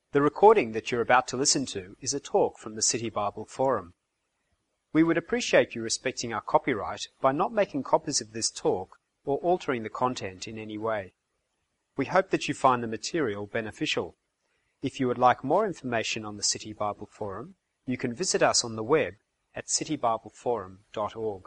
The recording that you're about to listen to is a talk from the City Bible Forum. We would appreciate you respecting our copyright by not making copies of this talk or altering the content in any way. We hope that you find the material beneficial. If you would like more information on the City Bible Forum, you can visit us on the web at citybibleforum.org.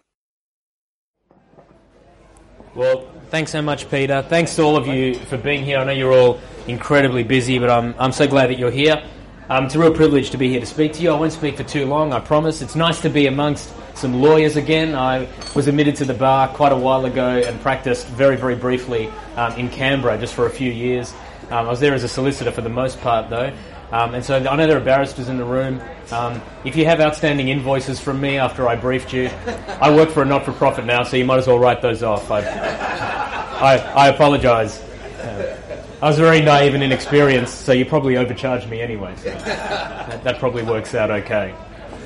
Well, thanks so much, Peter. Thanks to all of you for being here. I know you're all incredibly busy, but I'm so glad that you're here. It's a real privilege to be here to speak to you. I won't speak for too long, I promise. It's nice to be amongst some lawyers again. I was admitted to the bar quite a while ago and practiced very, very briefly in Canberra just for a few years. I was there as a solicitor for the most part, though. And so I know there are barristers in the room. If you have outstanding invoices from me after I briefed you, I work for a not-for-profit now, so you might as well write those off. I apologise. I was very naive and inexperienced, so you probably overcharged me anyway. So that probably works out okay.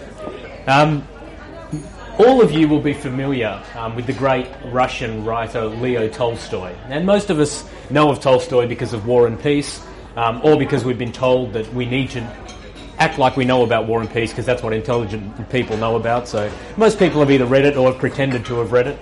All of you will be familiar with the great Russian writer Leo Tolstoy. And most of us know of Tolstoy because of War and Peace, or because we've been told that we need to act like we know about War and Peace because that's what intelligent people know about. So most people have either read it or have pretended to have read it.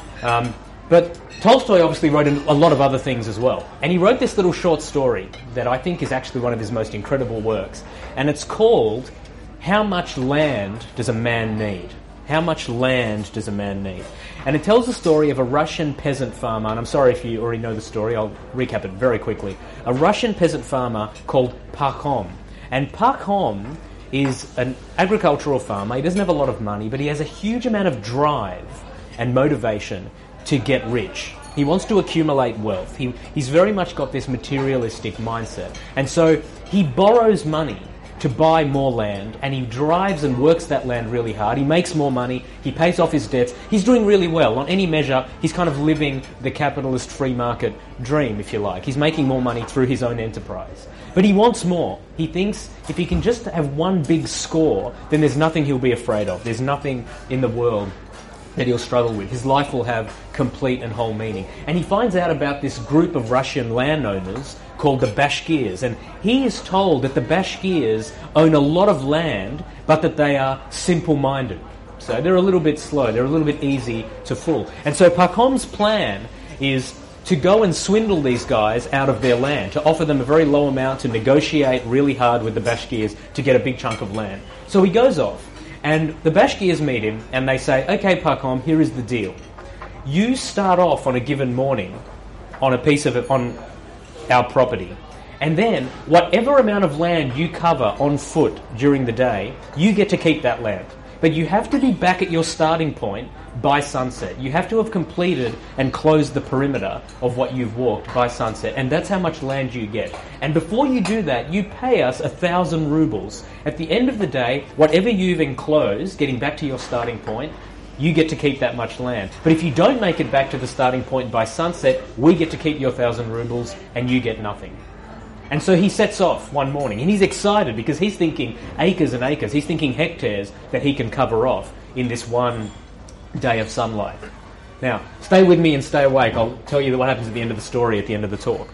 But Tolstoy obviously wrote a lot of other things as well. And he wrote this little short story that I think is actually one of his most incredible works. And it's called How Much Land Does a Man Need? How much land does a man need? And it tells the story of a Russian peasant farmer, and I'm sorry if you already know the story, I'll recap it very quickly. A Russian peasant farmer called Pakhom. And Pakhom is an agricultural farmer. He doesn't have a lot of money, but he has a huge amount of drive and motivation to get rich. He wants to accumulate wealth. He's very much got this materialistic mindset. And so he borrows money to buy more land, and he drives and works that land really hard. He makes more money, he pays off his debts. He's doing really well. On any measure, he's kind of living the capitalist free market dream, if you like. He's making more money through his own enterprise. But he wants more. He thinks if he can just have one big score, then there's nothing he'll be afraid of. There's nothing in the world that he'll struggle with. His life will have complete and whole meaning. And he finds out about this group of Russian landowners called the Bashkirs. And he is told that the Bashkirs own a lot of land, but that they are simple-minded. So they're a little bit slow, they're a little bit easy to fool. And so Pakhom's plan is to go and swindle these guys out of their land, to offer them a very low amount, to negotiate really hard with the Bashkirs to get a big chunk of land. So he goes off. And the Bashkirs meet him and they say, okay, Pakhom, here is the deal. You start off on a given morning on a piece of it, on our property. And then whatever amount of land you cover on foot during the day, you get to keep that land. But you have to be back at your starting point by sunset. You have to have completed and closed the perimeter of what you've walked by sunset. And that's how much land you get. And before you do that, you pay us 1,000 rubles. At the end of the day, whatever you've enclosed, getting back to your starting point, you get to keep that much land. But if you don't make it back to the starting point by sunset, we get to keep your 1,000 rubles and you get nothing. And so he sets off one morning and he's excited because he's thinking acres and acres. He's thinking hectares that he can cover off in this one day of sunlight. Now, stay with me and stay awake. I'll tell you what happens at the end of the story at the end of the talk.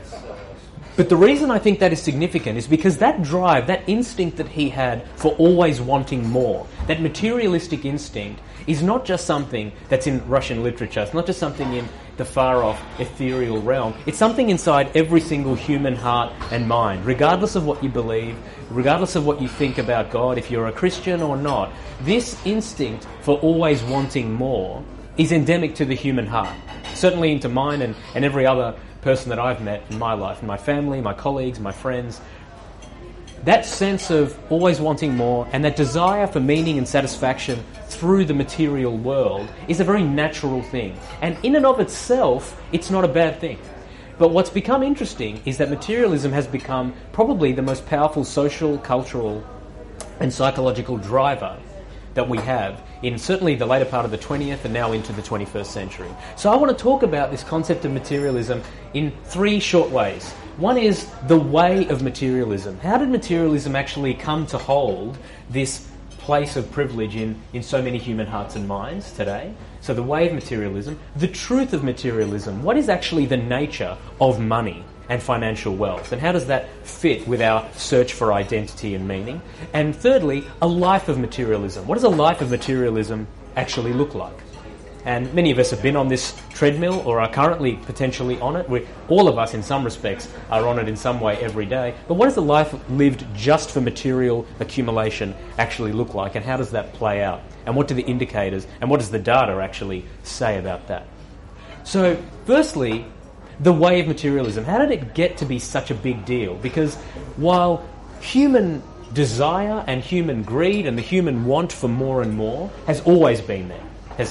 But the reason I think that is significant is because that drive, that instinct that he had for always wanting more, that materialistic instinct, is not just something that's in Russian literature. It's not just something in the far-off ethereal realm. It's something inside every single human heart and mind, regardless of what you believe, regardless of what you think about God, if you're a Christian or not. This instinct for always wanting more is endemic to the human heart, certainly into mine and every other person that I've met in my life, in my family, my colleagues, my friends. That sense of always wanting more and that desire for meaning and satisfaction through the material world is a very natural thing. And in and of itself, it's not a bad thing. But what's become interesting is that materialism has become probably the most powerful social, cultural and psychological driver that we have in certainly the later part of the 20th and now into the 21st century. So I want to talk about this concept of materialism in three short ways. One is the way of materialism. How did materialism actually come to hold this place of privilege in so many human hearts and minds today? So the way of materialism, the truth of materialism. What is actually the nature of money? and financial wealth? And how does that fit with our search for identity and meaning? And thirdly, a life of materialism. What does a life of materialism actually look like? And many of us have been on this treadmill or are currently potentially on it. All of us, in some respects, are on it in some way every day. But what does a life lived just for material accumulation actually look like? And how does that play out? And what do the indicators and what does the data actually say about that? So, firstly, the way of materialism. How did it get to be such a big deal? Because while human desire and human greed and the human want for more and more has always been there,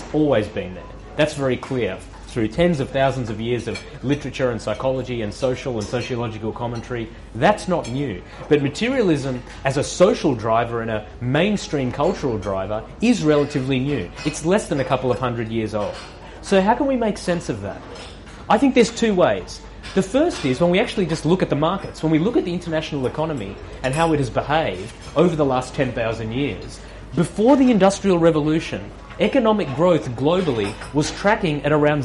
That's very clear through tens of thousands of years of literature and psychology and social and sociological commentary. That's not new. But materialism as a social driver and a mainstream cultural driver is relatively new. It's less than a couple of 100 years old. So how can we make sense of that? I think there's two ways. The first is when we actually just look at the markets, when we look at the international economy and how it has behaved over the last 10,000 years. Before the Industrial Revolution, economic growth globally was tracking at around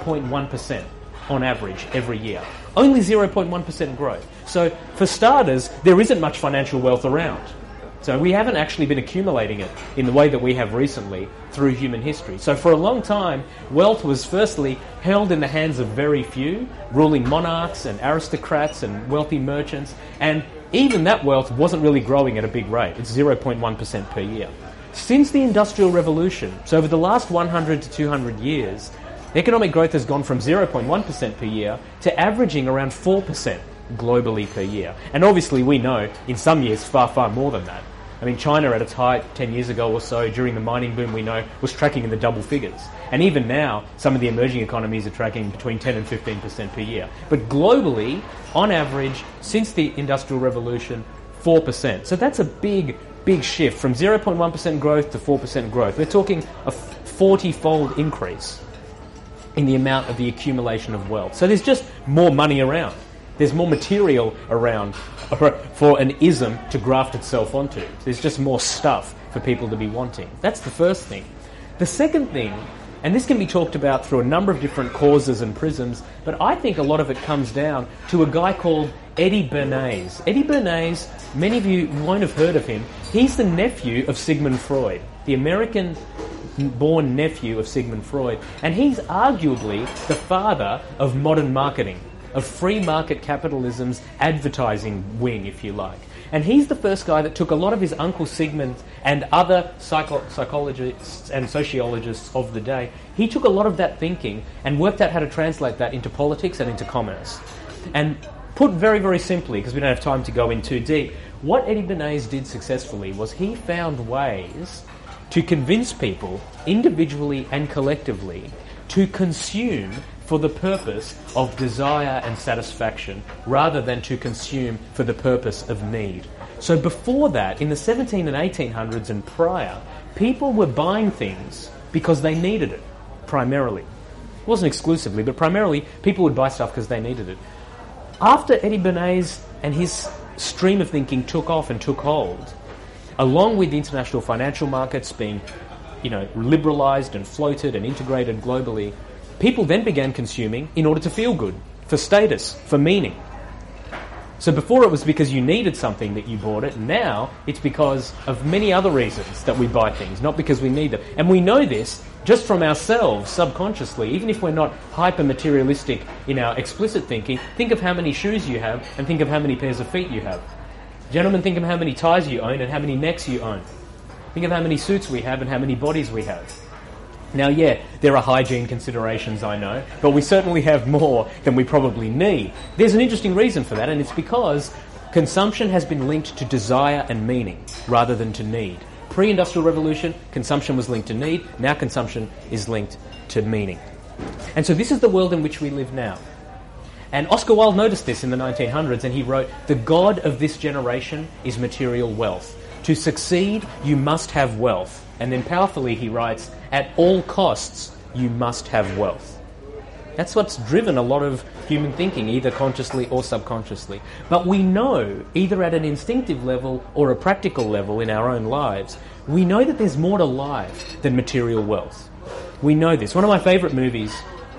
0.1% on average every year. Only 0.1% growth. So for starters, there isn't much financial wealth around. So we haven't actually been accumulating it in the way that we have recently through human history. So for a long time, wealth was firstly held in the hands of very few, ruling monarchs and aristocrats and wealthy merchants, and even that wealth wasn't really growing at a big rate. It's 0.1% per year. Since the Industrial Revolution, so over the last 100 to 200 years, economic growth has gone from 0.1% per year to averaging around 4% globally per year. And obviously we know in some years far, far more than that. I mean, China at its height 10 years ago or so, during the mining boom we know, was tracking in the double figures. And even now, some of the emerging economies are tracking between 10 and 15% per year. But globally, on average, since the Industrial Revolution, 4%. So that's a big shift from 0.1% growth to 4% growth. We're talking a 40-fold increase in the amount of the accumulation of wealth. So there's just more money around. There's more material around for an ism to graft itself onto. There's just more stuff for people to be wanting. That's the first thing. The second thing, and this can be talked about through a number of different causes and prisms, but I think a lot of it comes down to a guy called Eddie Bernays. Eddie Bernays, many of you won't have heard of him. He's the nephew of Sigmund Freud, the American-born nephew of Sigmund Freud, and he's arguably the father of modern marketing, of free market capitalism's advertising wing, if you like. And he's the first guy that took a lot of his Uncle Sigmund and other psychologists and sociologists of the day, he took a lot of that thinking and worked out how to translate that into politics and into commerce. And put very, very simply, because we don't have time to go in too deep, what Eddie Bernays did successfully was he found ways to convince people, individually and collectively, to consume for the purpose of desire and satisfaction, rather than to consume for the purpose of need. So before that, in the 17 and 1800s and prior, people were buying things because they needed it, primarily. It wasn't exclusively, but primarily people would buy stuff because they needed it. After Eddie Bernays and his stream of thinking took off and took hold, along with the international financial markets being, liberalised and floated and integrated globally, people then began consuming in order to feel good, for status, for meaning. So before it was because you needed something that you bought it, now it's because of many other reasons that we buy things, not because we need them. And we know this just from ourselves, subconsciously, even if we're not hyper-materialistic in our explicit thinking. Think of how many shoes you have and think of how many pairs of feet you have. Gentlemen, think of how many ties you own and how many necks you own. Think of how many suits we have and how many bodies we have. Now, yeah, there are hygiene considerations, I know, but we certainly have more than we probably need. There's an interesting reason for that, and it's because consumption has been linked to desire and meaning rather than to need. Pre-industrial revolution, consumption was linked to need. Now consumption is linked to meaning. And so this is the world in which we live now. And Oscar Wilde noticed this in the 1900s, and he wrote, "The god of this generation is material wealth. To succeed, you must have wealth." And then powerfully he writes, "At all costs, you must have wealth." That's what's driven a lot of human thinking, either consciously or subconsciously. But we know, either at an instinctive level or a practical level in our own lives, we know that there's more to life than material wealth. We know this. One of my favourite movies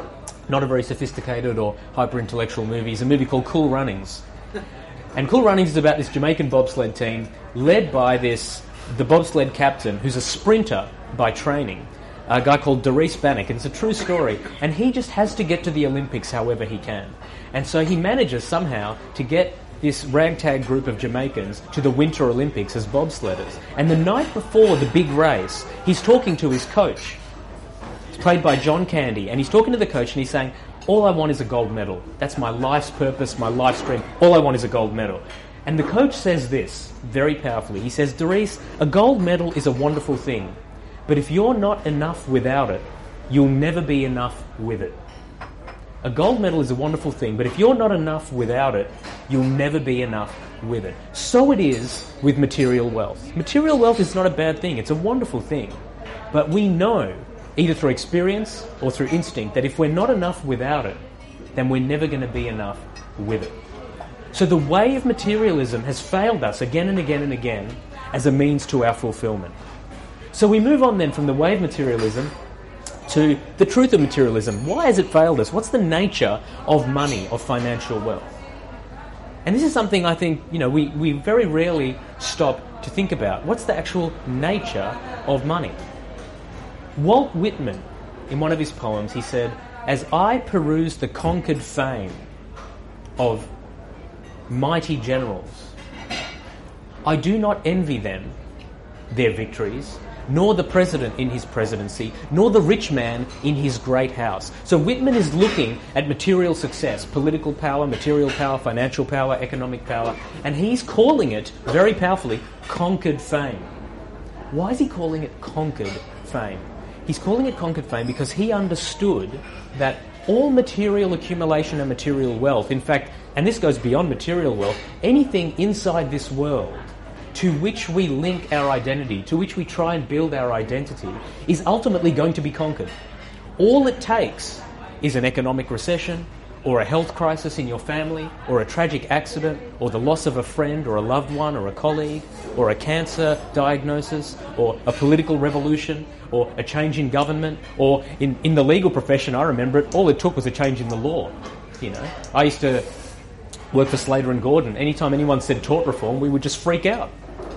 not a very sophisticated or hyper-intellectual movie, is a movie called Cool Runnings. And Cool Runnings is about this Jamaican bobsled team led by the bobsled captain, who's a sprinter by training, a guy called Darius Bannock, and it's a true story. And he just has to get to the Olympics however he can. And so he manages somehow to get this ragtag group of Jamaicans to the Winter Olympics as bobsledders. And the night before the big race, he's talking to his coach. It's played by John Candy, and he's talking to the coach and he's saying, all I want is a gold medal. That's my life's purpose, my life's dream. All I want is a gold medal. And the coach says this very powerfully. He says, Darius, a gold medal is a wonderful thing, but if you're not enough without it, you'll never be enough with it. A gold medal is a wonderful thing, but if you're not enough without it, you'll never be enough with it. So it is with material wealth. Material wealth is not a bad thing. It's a wonderful thing. But we know, either through experience or through instinct, that if we're not enough without it, then we're never going to be enough with it. So the way of materialism has failed us again and again and again as a means to our fulfillment. So we move on then from the way of materialism to the truth of materialism. Why has it failed us? What's the nature of money, of financial wealth? And this is something I think, we very rarely stop to think about. What's the actual nature of money? Walt Whitman, in one of his poems, he said, as I peruse the conquered fame of mighty generals, I do not envy them their victories, nor the president in his presidency, nor the rich man in his great house. So Whitman is looking at material success, political power, material power, financial power, economic power, and he's calling it, very powerfully, conquered fame. Why is he calling it conquered fame? He's calling it conquered fame because he understood that all material accumulation and material wealth, in fact, and this goes beyond material wealth, anything inside this world to which we link our identity, to which we try and build our identity, is ultimately going to be conquered. All it takes is an economic recession, or a health crisis in your family, or a tragic accident, or the loss of a friend or a loved one or a colleague, or a cancer diagnosis, or a political revolution, or a change in government, or in the legal profession, I remember it, all it took was a change in the law. I used to work for Slater and Gordon. Anytime anyone said tort reform, we would just freak out.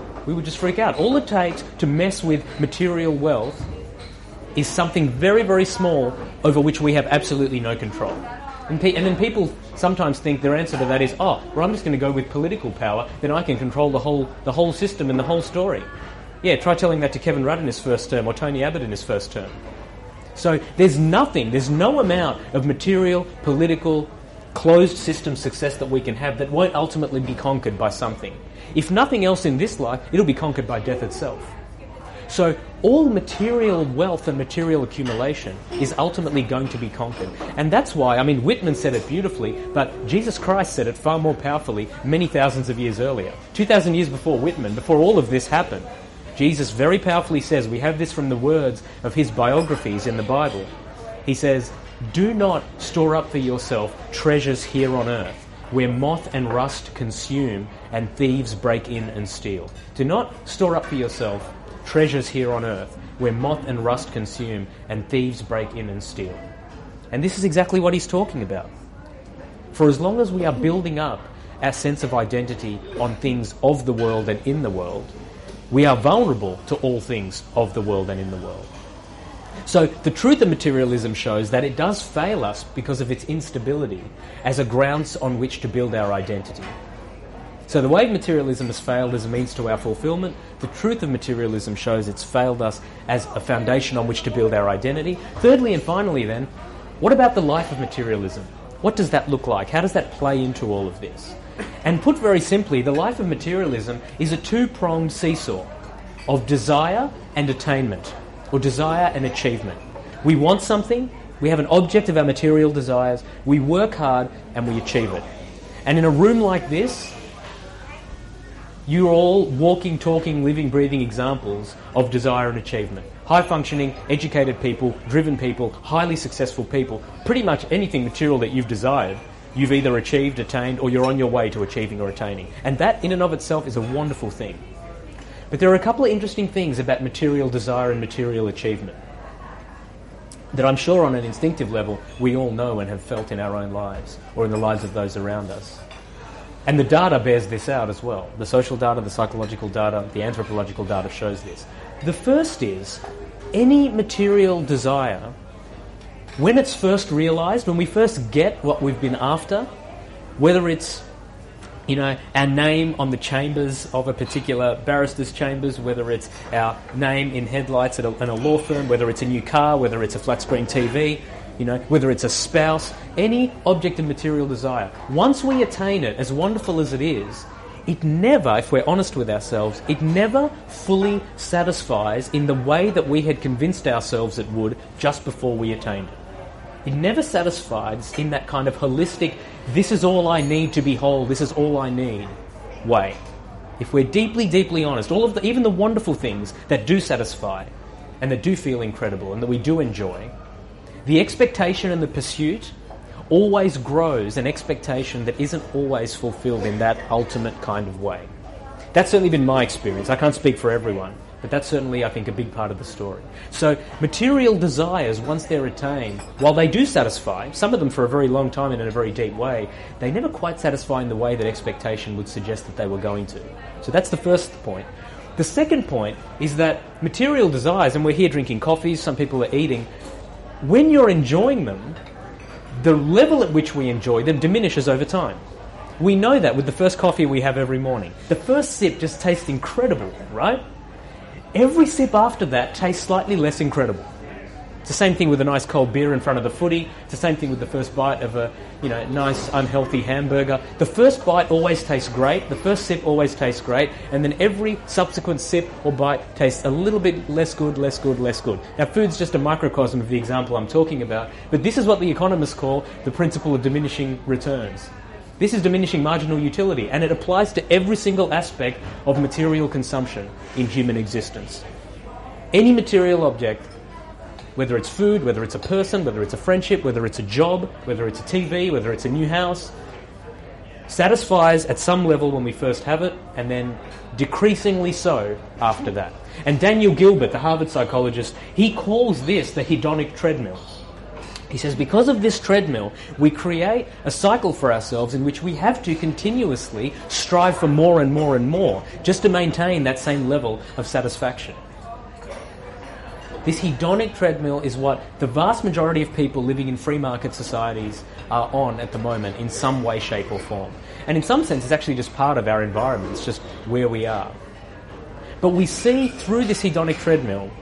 All it takes to mess with material wealth is something very, very small over which we have absolutely no control. And then people sometimes think their answer to that is, I'm just going to go with political power, then I can control the whole system and the whole story. Yeah, try telling that to Kevin Rudd in his first term or Tony Abbott in his first term. So there's no amount of material, political, closed system success that we can have that won't ultimately be conquered by something. If nothing else in this life, it'll be conquered by death itself. So all material wealth and material accumulation is ultimately going to be conquered. And that's why, Whitman said it beautifully, but Jesus Christ said it far more powerfully many thousands of years earlier. 2,000 years before Whitman, before all of this happened, Jesus very powerfully says, we have this from the words of his biographies in the Bible. He says, do not store up for yourself treasures here on earth, where moth and rust consume and thieves break in and steal. Do not store up for yourself treasures here on earth, where moth and rust consume and thieves break in and steal. And this is exactly what he's talking about. For as long as we are building up our sense of identity on things of the world and in the world, we are vulnerable to all things of the world and in the world. So the truth of materialism shows that it does fail us because of its instability as a grounds on which to build our identity. So the way materialism has failed as a means to our fulfillment, the truth of materialism shows it's failed us as a foundation on which to build our identity. Thirdly and finally then, what about the life of materialism? What does that look like? How does that play into all of this? And put very simply, the life of materialism is a two-pronged seesaw of desire and attainment, or desire and achievement. We want something, we have an object of our material desires, we work hard and we achieve it. And in a room like this, you're all walking, talking, living, breathing examples of desire and achievement. High-functioning, educated people, driven people, highly successful people. Pretty much anything material that you've desired, you've either achieved, attained, or you're on your way to achieving or attaining. And that in and of itself is a wonderful thing. But there are a couple of interesting things about material desire and material achievement. that I'm sure on an instinctive level we all know and have felt in our own lives or in the lives of those around us. And the data bears this out as well. The social data, the psychological data, the anthropological data shows this. The first is any material desire, when it's first realised, when we first get what we've been after, whether it's our name on the chambers of a particular barrister's chambers, whether it's our name in headlights in a law firm, whether it's a new car, whether it's a flat screen TV, whether it's a spouse, any object of material desire. Once we attain it, as wonderful as it is, it never, if we're honest with ourselves, it never fully satisfies in the way that we had convinced ourselves it would just before we attained it. It never satisfies in that kind of holistic, this is all I need to be whole, this is all I need way. If we're deeply, deeply honest, even the wonderful things that do satisfy and that do feel incredible and that we do enjoy, the expectation and the pursuit always grows an expectation that isn't always fulfilled in that ultimate kind of way. That's certainly been my experience. I can't speak for everyone, but that's certainly, I think, a big part of the story. So material desires, once they're attained, while they do satisfy, some of them for a very long time and in a very deep way, they never quite satisfy in the way that expectation would suggest that they were going to. So that's the first point. The second point is that material desires, and we're here drinking coffees, some people are eating, when you're enjoying them, the level at which we enjoy them diminishes over time. We know that with the first coffee we have every morning. The first sip just tastes incredible, right? Every sip after that tastes slightly less incredible. It's the same thing with a nice cold beer in front of the footy. It's the same thing with the first bite of a nice unhealthy hamburger. The first bite always tastes great. The first sip always tastes great. And then every subsequent sip or bite tastes a little bit less good, less good, less good. Now, food's just a microcosm of the example I'm talking about. But this is what the economists call the principle of diminishing returns. This is diminishing marginal utility, and it applies to every single aspect of material consumption in human existence. Any material object, whether it's food, whether it's a person, whether it's a friendship, whether it's a job, whether it's a TV, whether it's a new house, satisfies at some level when we first have it, and then decreasingly so after that. And Daniel Gilbert, the Harvard psychologist, he calls this the hedonic treadmill. He says, because of this treadmill, we create a cycle for ourselves in which we have to continuously strive for more and more and more just to maintain that same level of satisfaction. This hedonic treadmill is what the vast majority of people living in free market societies are on at the moment in some way, shape or form. And in some sense, it's actually just part of our environment. It's just where we are. But we see through this hedonic treadmill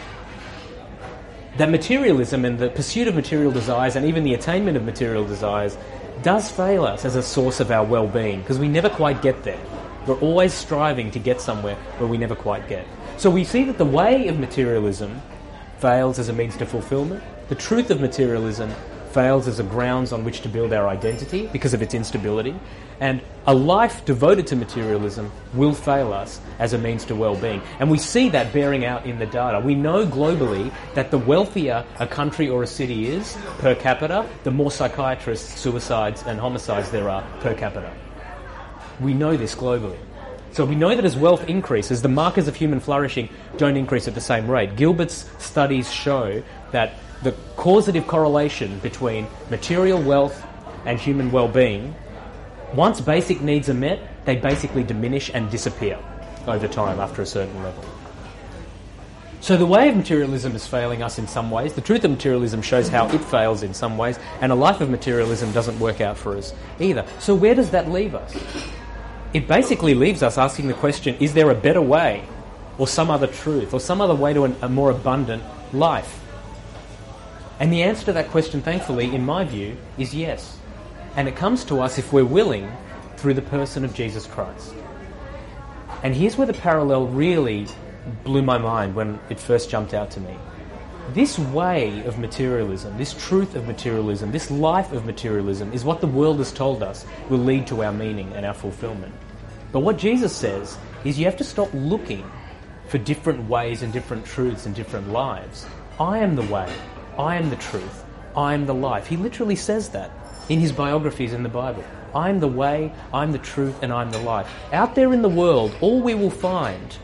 that materialism and the pursuit of material desires and even the attainment of material desires does fail us as a source of our well-being, because we never quite get there. We're always striving to get somewhere where we never quite get. So we see that the way of materialism fails as a means to fulfillment. The truth of materialism fails as a grounds on which to build our identity because of its instability. And a life devoted to materialism will fail us as a means to well-being. And we see that bearing out in the data. We know globally that the wealthier a country or a city is per capita, the more psychiatrists, suicides and homicides there are per capita. We know this globally. So we know that as wealth increases, the markers of human flourishing don't increase at the same rate. Gilbert's studies show that the causative correlation between material wealth and human well-being, once basic needs are met, they basically diminish and disappear over time after a certain level. So the way of materialism is failing us in some ways. The truth of materialism shows how it fails in some ways, and a life of materialism doesn't work out for us either. So where does that leave us? It basically leaves us asking the question, is there a better way, or some other truth, or some other way to a more abundant life? And the answer to that question, thankfully, in my view, is yes. And it comes to us, if we're willing, through the person of Jesus Christ. And here's where the parallel really blew my mind when it first jumped out to me. This way of materialism, this truth of materialism, this life of materialism is what the world has told us will lead to our meaning and our fulfillment. But what Jesus says is you have to stop looking for different ways and different truths and different lives. I am the way. I am the truth. I am the life. He literally says that in his biographies in the Bible. I am the way, I'm the truth, and I'm the life. Out there in the world, all we will find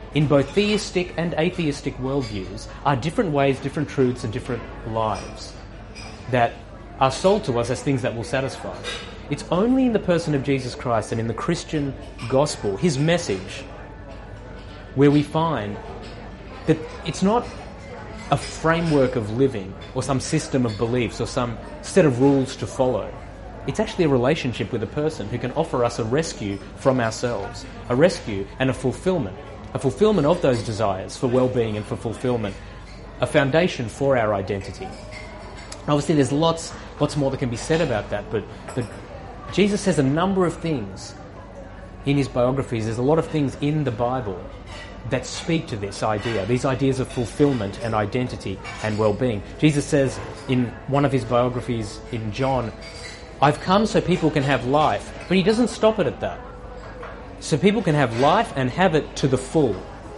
in both theistic and atheistic worldviews are different ways, different truths, and different lives that are sold to us as things that will satisfy. It's only in the person of Jesus Christ and in the Christian gospel, his message, where we find that it's not a framework of living or some system of beliefs or some set of rules to follow. It's actually a relationship with a person who can offer us a rescue from ourselves, a rescue and a fulfillment of those desires for well-being and for fulfillment, a foundation for our identity. Obviously, there's lots more that can be said about that, but Jesus says a number of things in his biographies. There's a lot of things in the Bible that speak to this idea, these ideas of fulfillment and identity and well-being. Jesus says in one of his biographies in John, I've come so people can have life, but he doesn't stop it at that. So people can have life and have it to the full.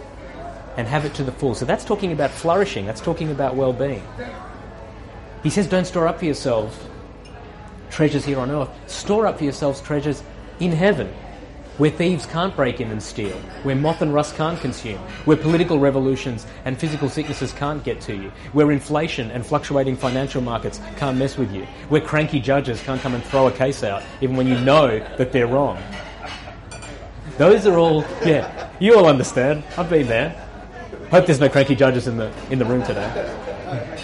So that's talking about flourishing, that's talking about well-being. He says, don't store up for yourselves treasures here on earth. Store up for yourselves treasures in heaven, where thieves can't break in and steal, where moth and rust can't consume, where political revolutions and physical sicknesses can't get to you, where inflation and fluctuating financial markets can't mess with you, where cranky judges can't come and throw a case out, even when you know that they're wrong. Those are all, you all understand. I've been there. Hope there's no cranky judges in the room today.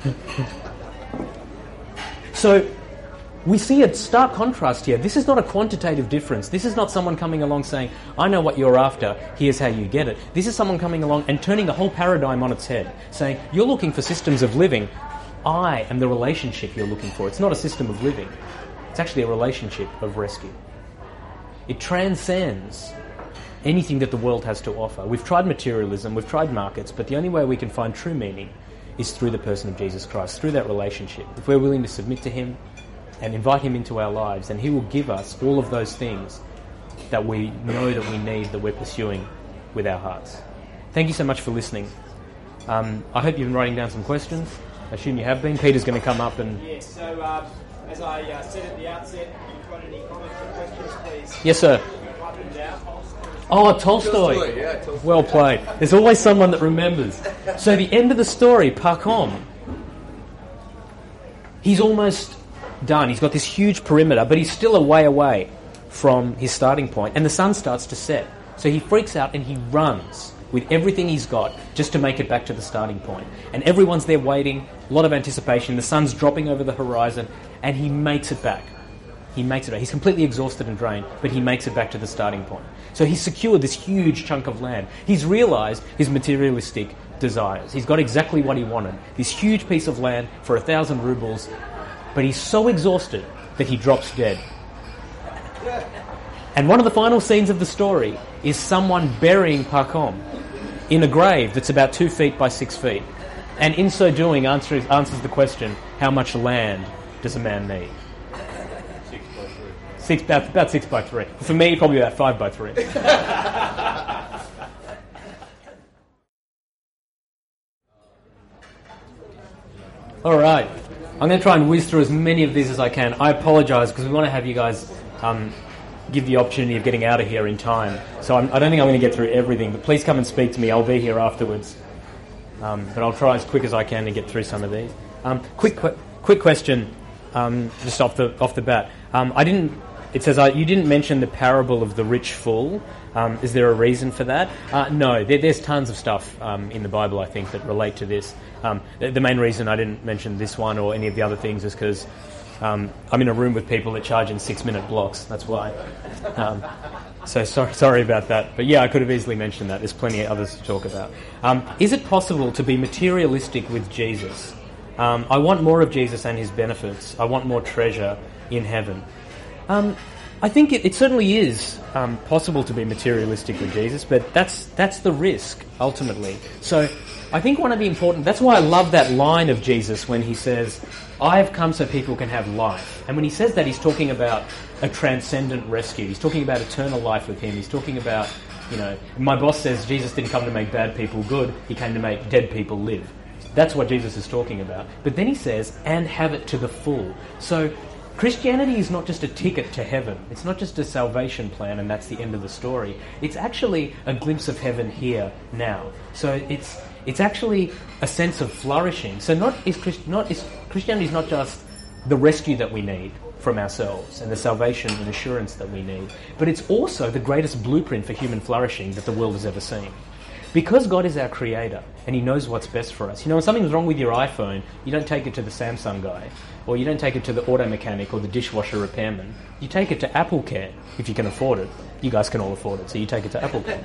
So, we see a stark contrast here. This is not a quantitative difference. This is not someone coming along saying, I know what you're after, here's how you get it. This is someone coming along and turning the whole paradigm on its head, saying, you're looking for systems of living. I am the relationship you're looking for. It's not a system of living. It's actually a relationship of rescue. It transcends anything that the world has to offer. We've tried materialism, we've tried markets, but the only way we can find true meaning is through the person of Jesus Christ, through that relationship. If we're willing to submit to him and invite him into our lives, then he will give us all of those things that we know that we need, that we're pursuing with our hearts. Thank you so much for listening. I hope you've been writing down some questions. I assume you have been. Peter's going to come up and... Yes, so as I said at the outset, if you've got any comments or questions, please... Yes, sir. Write them down. Oh, Tolstoy. Tolstoy. Well played. There's always someone that remembers. So the end of the story, Parkhom, he's almost done. He's got this huge perimeter, but he's still a way away from his starting point, and the sun starts to set. So he freaks out and he runs with everything he's got just to make it back to the starting point. And everyone's there waiting, a lot of anticipation. The sun's dropping over the horizon, and he makes it back. He's completely exhausted and drained, but he makes it back to the starting point. So he's secured this huge chunk of land. He's realised his materialistic desires. He's got exactly what he wanted, this huge piece of land for 1,000 rubles, but he's so exhausted that he drops dead. And one of the final scenes of the story is someone burying Parkhom in a grave that's about 2 feet by 6 feet. And in so doing answers the question, how much land does a man need? About 6 by 3. For me, probably about 5 by 3. All right. I'm going to try and whiz through as many of these as I can. I apologise because we want to have you guys give the opportunity of getting out of here in time. So I don't think I'm going to get through everything, but please come and speak to me. I'll be here afterwards. But I'll try as quick as I can to get through some of these. Quick question, just off the bat. It says you didn't mention the parable of the rich fool. Is there a reason for that? No, there's tons of stuff in the Bible, I think, that relate to this. The main reason I didn't mention this one or any of the other things is because I'm in a room with people that charge in 6-minute blocks. That's why. So sorry about that. But yeah, I could have easily mentioned that. There's plenty of others to talk about. Is it possible to be materialistic with Jesus? I want more of Jesus and his benefits. I want more treasure in heaven. I think it certainly is possible to be materialistic with Jesus, but that's the risk, ultimately. So I think one of the important... That's why I love that line of Jesus when he says, I have come so people can have life. And when he says that, he's talking about a transcendent rescue. He's talking about eternal life with him. He's talking about, my boss says Jesus didn't come to make bad people good. He came to make dead people live. That's what Jesus is talking about. But then he says, and have it to the full. So Christianity is not just a ticket to heaven. It's not just a salvation plan and that's the end of the story. It's actually a glimpse of heaven here, now. So it's actually a sense of flourishing. So Christianity is not just the rescue that we need from ourselves and the salvation and assurance that we need, but it's also the greatest blueprint for human flourishing that the world has ever seen. Because God is our creator and he knows what's best for us. You know, when something's wrong with your iPhone, you don't take it to the Samsung guy, or you don't take it to the auto mechanic or the dishwasher repairman. You take it to AppleCare, if you can afford it. You guys can all afford it, so you take it to AppleCare.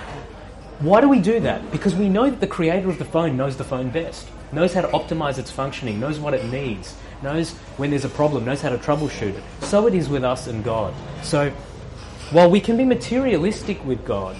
Why do we do that? Because we know that the creator of the phone knows the phone best, knows how to optimize its functioning, knows what it needs, knows when there's a problem, knows how to troubleshoot it. So it is with us and God. So while we can be materialistic with God,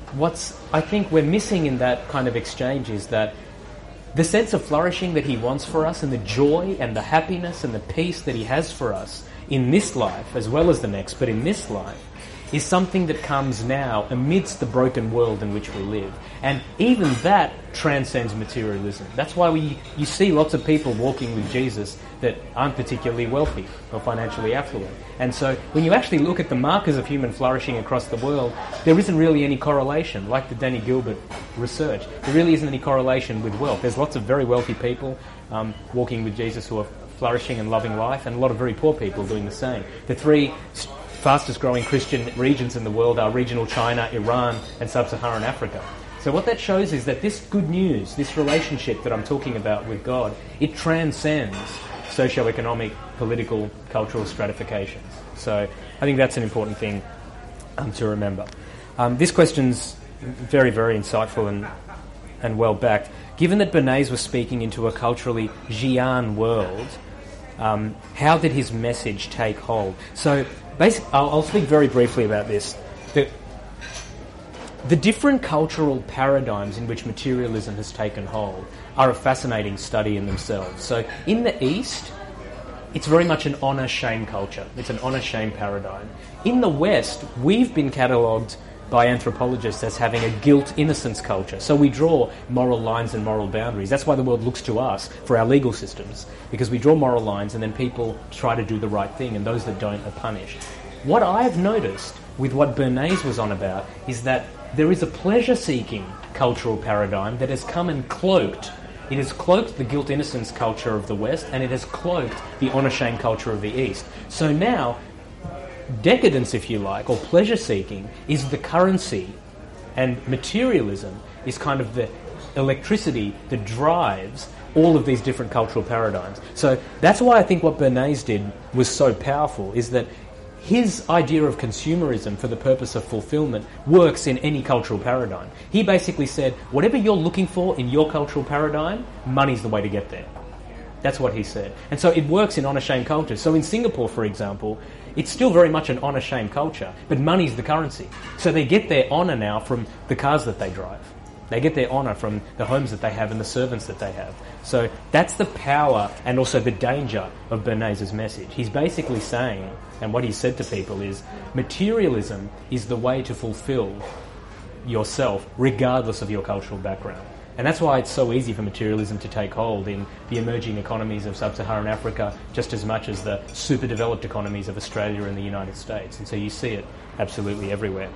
I think we're missing in that kind of exchange is that the sense of flourishing that he wants for us and the joy and the happiness and the peace that he has for us in this life as well as the next, but in this life, is something that comes now amidst the broken world in which we live. And even that transcends materialism. That's why you see lots of people walking with Jesus that aren't particularly wealthy or financially affluent. And so when you actually look at the markers of human flourishing across the world, there isn't really any correlation, like the Danny Gilbert research. There really isn't any correlation with wealth. There's lots of very wealthy people walking with Jesus who are flourishing and loving life, and a lot of very poor people doing the same. The three fastest growing Christian regions in the world are regional China, Iran, and sub-Saharan Africa. So what that shows is that this good news, this relationship that I'm talking about with God, it transcends socioeconomic, political, cultural stratifications. So I think that's an important thing to remember. This question's very, very insightful and well backed. Given that Bernays was speaking into a culturally Xi'an world, how did his message take hold? So basically, I'll speak very briefly about this. The different cultural paradigms in which materialism has taken hold are a fascinating study in themselves. So in the East, it's very much an honour-shame culture. It's an honour-shame paradigm. In the West, we've been catalogued by anthropologists as having a guilt-innocence culture. So we draw moral lines and moral boundaries. That's why the world looks to us for our legal systems, because we draw moral lines and then people try to do the right thing, and those that don't are punished. What I've noticed with what Bernays was on about is that there is a pleasure-seeking cultural paradigm that has come and cloaked. It has cloaked the guilt-innocence culture of the West, and it has cloaked the honour-shame culture of the East. So now, decadence, if you like, or pleasure-seeking is the currency, and materialism is kind of the electricity that drives all of these different cultural paradigms. So that's why I think what Bernays did was so powerful, is that his idea of consumerism for the purpose of fulfillment works in any cultural paradigm. He basically said, whatever you're looking for in your cultural paradigm, money's the way to get there. That's what he said. And so it works in honour-shame culture. So in Singapore, for example, it's still very much an honour-shame culture, but money's the currency. So they get their honour now from the cars that they drive. They get their honour from the homes that they have and the servants that they have. So that's the power and also the danger of Bernays' message. He's basically saying, and what he said to people is, materialism is the way to fulfill yourself regardless of your cultural background. And that's why it's so easy for materialism to take hold in the emerging economies of sub-Saharan Africa just as much as the super developed economies of Australia and the United States. And so you see it absolutely everywhere.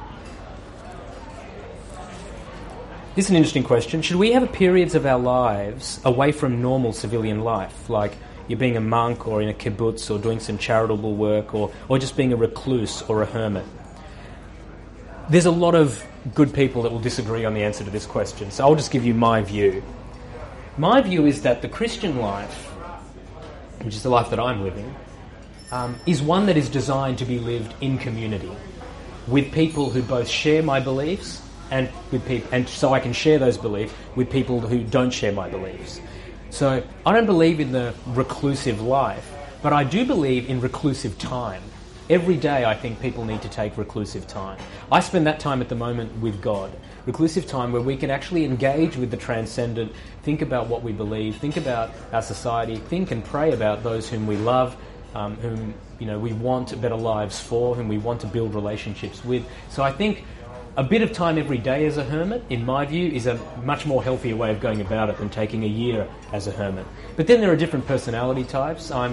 This is an interesting question. Should we have periods of our lives away from normal civilian life, like you're being a monk or in a kibbutz or doing some charitable work or just being a recluse or a hermit? There's a lot of good people that will disagree on the answer to this question, so I'll just give you my view. My view is that the Christian life, which is the life that I'm living, is one that is designed to be lived in community with people who both share my beliefs and so I can share those beliefs with people who don't share my beliefs. So I don't believe in the reclusive life, but I do believe in reclusive time. Every day I think people need to take reclusive time. I spend that time at the moment with God. Reclusive time where we can actually engage with the transcendent, think about what we believe, think about our society, think and pray about those whom we love, whom we want better lives for, whom we want to build relationships with. So I think a bit of time every day as a hermit, in my view, is a much more healthier way of going about it than taking a year as a hermit. But then there are different personality types. I'm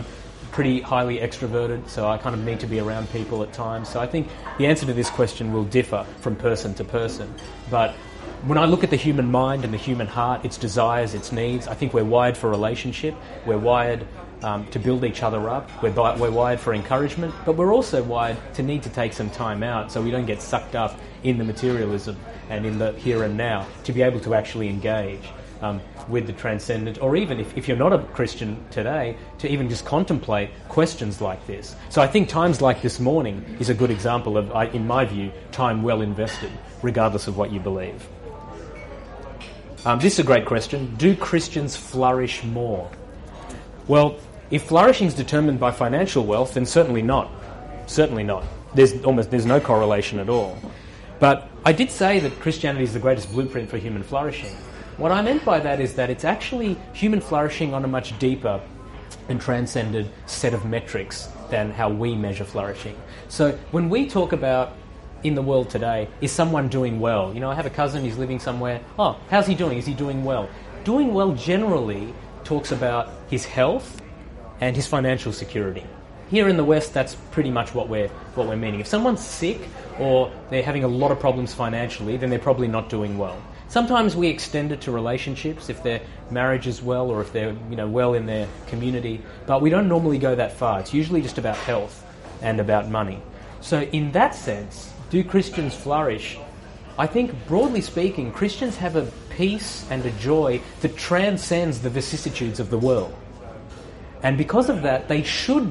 pretty highly extroverted, so I kind of need to be around people at times. So I think the answer to this question will differ from person to person. But when I look at the human mind and the human heart, its desires, its needs, I think we're wired for relationship. We're wired to build each other up. We're wired for encouragement, but we're also wired to need to take some time out so we don't get sucked up in the materialism and in the here and now, to be able to actually engage with the transcendent, or even if you're not a Christian today, to even just contemplate questions like this. So I think times like this morning is a good example of, in my view, time well invested, regardless of what you believe. This is a great question. Do Christians flourish more? Well, if flourishing is determined by financial wealth, then certainly not. Certainly not. There's no correlation at all. But I did say that Christianity is the greatest blueprint for human flourishing. What I meant by that is that it's actually human flourishing on a much deeper and transcended set of metrics than how we measure flourishing. So when we talk about in the world today, is someone doing well? You know, I have a cousin, he's living somewhere. Oh, how's he doing? Is he doing well? Doing well generally talks about his health and his financial security. Here in the West, that's pretty much what we're meaning. If someone's sick or they're having a lot of problems financially, then they're probably not doing well. Sometimes we extend it to relationships, if their marriage is well or if they're well in their community, but we don't normally go that far. It's usually just about health and about money. So in that sense, do Christians flourish? I think, broadly speaking, Christians have a peace and a joy that transcends the vicissitudes of the world. And because of that, they should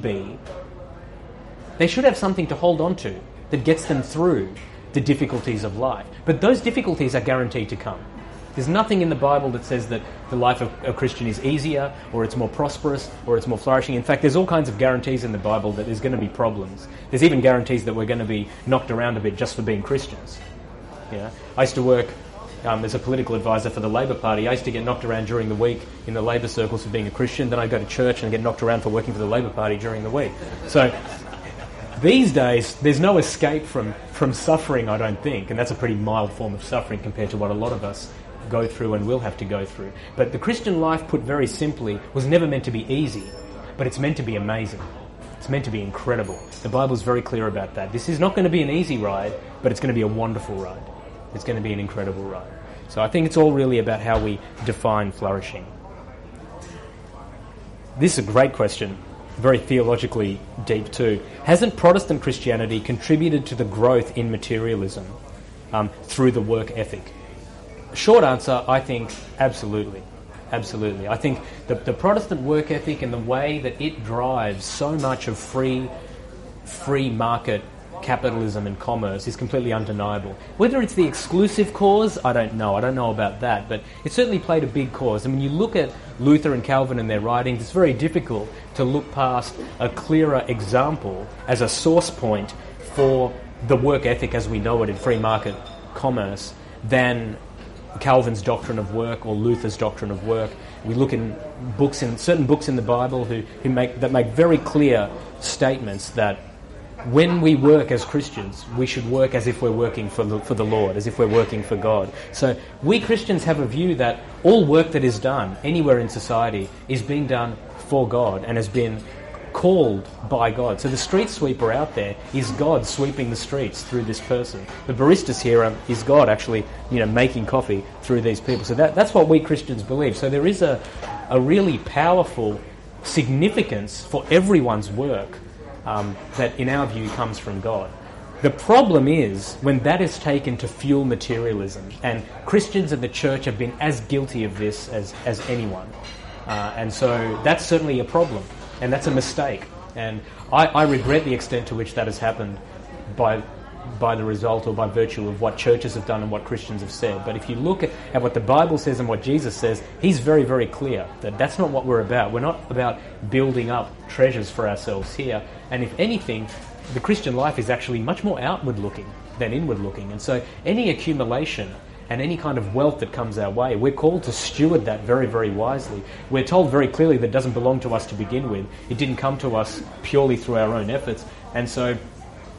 have something to hold on to that gets them through the difficulties of life. But those difficulties are guaranteed to come. There's nothing in the Bible that says that the life of a Christian is easier, or it's more prosperous, or it's more flourishing. In fact, there's all kinds of guarantees in the Bible that there's going to be problems. There's even guarantees that we're going to be knocked around a bit just for being Christians. I used to work as a political advisor for the Labor Party. I used to get knocked around during the week in the Labor circles for being a Christian. Then I'd go to church and get knocked around for working for the Labor Party during the week. So these days, there's no escape from suffering, I don't think, and that's a pretty mild form of suffering compared to what a lot of us go through and will have to go through. But the Christian life, put very simply, was never meant to be easy, but it's meant to be amazing. It's meant to be incredible. The Bible's very clear about that. This is not going to be an easy ride, but it's going to be a wonderful ride. It's going to be an incredible ride. So I think it's all really about how we define flourishing. This is a great question, very theologically deep too. Hasn't Protestant Christianity contributed to the growth in materialism through the work ethic? Short answer, I think absolutely. Absolutely. I think the Protestant work ethic and the way that it drives so much of free market capitalism and commerce is completely undeniable. Whether it's the exclusive cause, I don't know. I don't know about that, but it certainly played a big cause. And when you look at Luther and Calvin and their writings, it's very difficult to look past a clearer example as a source point for the work ethic as we know it in free market commerce than Calvin's doctrine of work or Luther's doctrine of work. We look in certain books in the Bible that make very clear statements that when we work as Christians, we should work as if we're working for the Lord, as if we're working for God. So we Christians have a view that all work that is done anywhere in society is being done for God and has been called by God. So the street sweeper out there is God sweeping the streets through this person. The baristas here is God actually, making coffee through these people. So that's what we Christians believe. So there is a really powerful significance for everyone's work that in our view comes from God. The problem is when that is taken to fuel materialism, and Christians in the church have been as guilty of this as anyone. And so that's certainly a problem, and that's a mistake. And I regret the extent to which that has happened by the result or by virtue of what churches have done and what Christians have said. But if you look at what the Bible says and what Jesus says, he's very, very clear that that's not what we're about. We're not about building up treasures for ourselves here. And if anything, the Christian life is actually much more outward-looking than inward-looking. And so any accumulation and any kind of wealth that comes our way, we're called to steward that very, very wisely. We're told very clearly that it doesn't belong to us to begin with. It didn't come to us purely through our own efforts. And so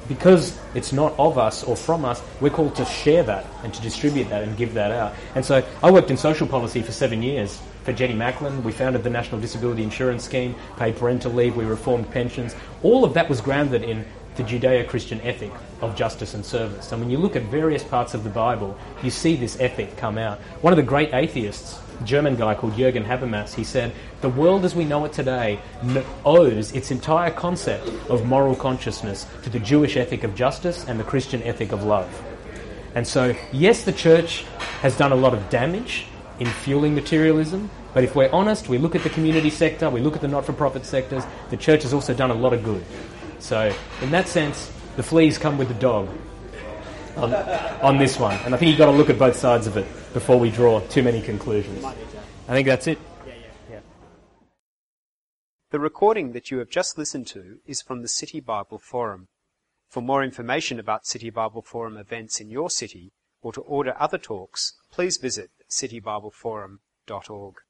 because it's not of us or from us, we're called to share that and to distribute that and give that out. And so I worked in social policy for 7 years for Jenny Macklin. We founded the National Disability Insurance Scheme, paid parental leave, we reformed pensions. All of that was grounded in the Judeo-Christian ethic of justice and service. And when you look at various parts of the Bible, you see this ethic come out. One of the great atheists, a German guy called Jürgen Habermas, he said, the world as we know it today owes its entire concept of moral consciousness to the Jewish ethic of justice and the Christian ethic of love. And so, yes, the church has done a lot of damage in fueling materialism, but if we're honest, we look at the community sector, we look at the not-for-profit sectors, the church has also done a lot of good. So, in that sense, the fleas come with the dog on this one. And I think you've got to look at both sides of it before we draw too many conclusions. I think that's it. Yeah. The recording that you have just listened to is from the City Bible Forum. For more information about City Bible Forum events in your city, or to order other talks, please visit citybibleforum.org.